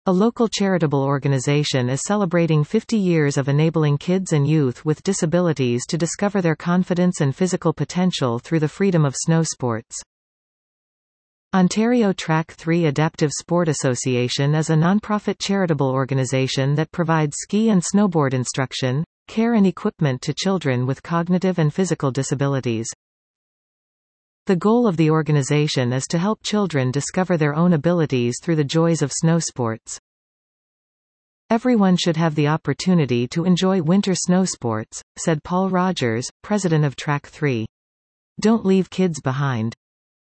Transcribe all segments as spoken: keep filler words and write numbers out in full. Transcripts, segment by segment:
A local charitable organization is celebrating fifty years of enabling kids and youth with disabilities to discover their confidence and physical potential through the freedom of snow sports. Ontario Track three Adaptive Sport Association is a non-profit charitable organization that provides ski and snowboard instruction, care and equipment to children with cognitive and physical disabilities. The goal of the organization is to help children discover their own abilities through the joys of snow sports. Everyone should have the opportunity to enjoy winter snow sports, said Paul Rogers, president of Track three. Don't leave kids behind.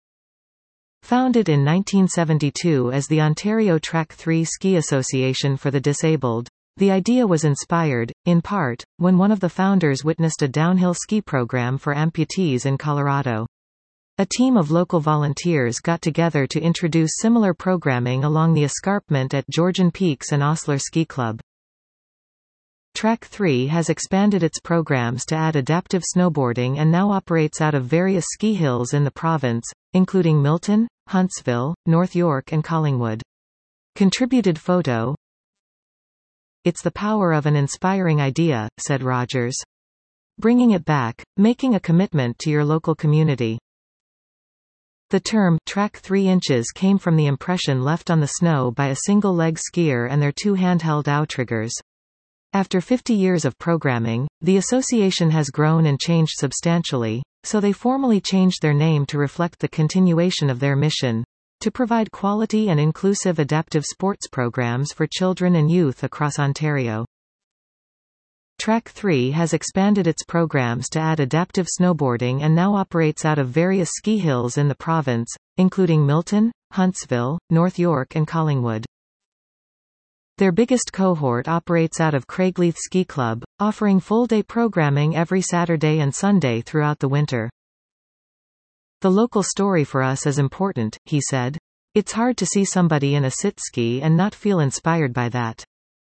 Founded in nineteen seventy-two as the Ontario Track three Ski Association for the Disabled, the idea was inspired, in part, when one of the founders witnessed a downhill ski program for amputees in Colorado. A team of local volunteers got together to introduce similar programming along the escarpment at Georgian Peaks and Osler Ski Club. Track three has expanded its programs to add adaptive snowboarding and now operates out of various ski hills in the province, including Milton, Huntsville, North York and Collingwood. Contributed photo. It's the power of an inspiring idea, said Rogers. Bringing it back, making a commitment to your local community. The term, track three inches came from the impression left on the snow by a single-leg skier and their two handheld outriggers. After fifty years of programming, the association has grown and changed substantially, so they formally changed their name to reflect the continuation of their mission, to provide quality and inclusive adaptive sports programs for children and youth across Ontario. Track three has expanded its programs to add adaptive snowboarding and now operates out of various ski hills in the province, including Milton, Huntsville, North York and Collingwood. Their biggest cohort operates out of Craigleith Ski Club, offering full-day programming every Saturday and Sunday throughout the winter. The local story for us is important, he said. It's hard to see somebody in a sit-ski and not feel inspired by that.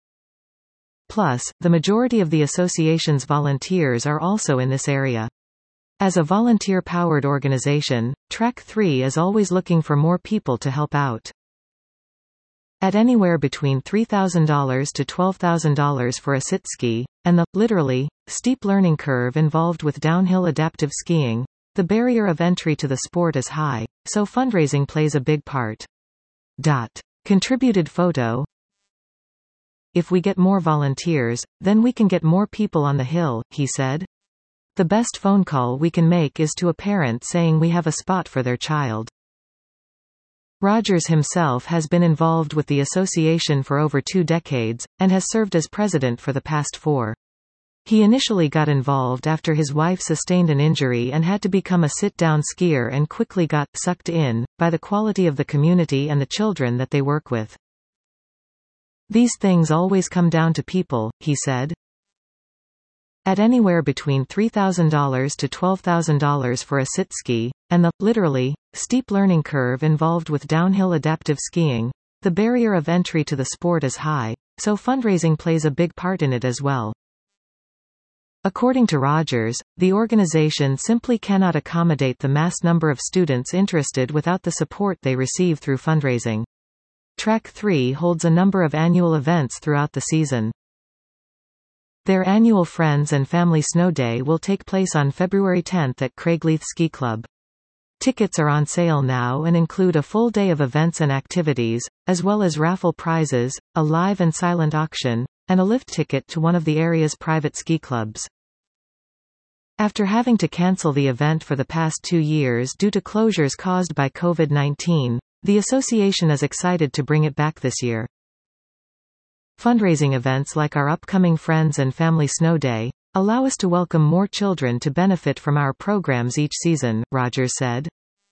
Plus, the majority of the association's volunteers are also in this area. As a volunteer-powered organization, Track three is always looking for more people to help out. At anywhere between three thousand dollars to twelve thousand dollars for a sit-ski, and the, literally, steep learning curve involved with downhill adaptive skiing, the barrier of entry to the sport is high, so fundraising plays a big part. Dot. Contributed photo. If we get more volunteers, then we can get more people on the hill, he said. The best phone call we can make is to a parent saying we have a spot for their child. Rogers himself has been involved with the association for over two decades, and has served as president for the past four. He initially got involved after his wife sustained an injury and had to become a sit-down skier and quickly got sucked in by the quality of the community and the children that they work with. These things always come down to people, he said. At anywhere between three thousand dollars to twelve thousand dollars for a sit-ski, and the, literally, steep learning curve involved with downhill adaptive skiing, the barrier of entry to the sport is high, so fundraising plays a big part in it as well. According to Rogers, the organization simply cannot accommodate the mass number of students interested without the support they receive through fundraising. Track three holds a number of annual events throughout the season. Their annual Friends and Family Snow Day will take place on February tenth at Craigleith Ski Club. Tickets are on sale now and include a full day of events and activities, as well as raffle prizes, a live and silent auction, and a lift ticket to one of the area's private ski clubs. After having to cancel the event for the past two years due to closures caused by COVID nineteen, the association is excited to bring it back this year. Fundraising events like our upcoming Friends and Family Snow Day allow us to welcome more children to benefit from our programs each season, Rogers said.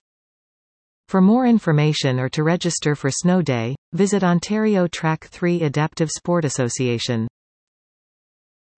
For more information or to register for Snow Day, visit Ontario Track three Adaptive Sport Association.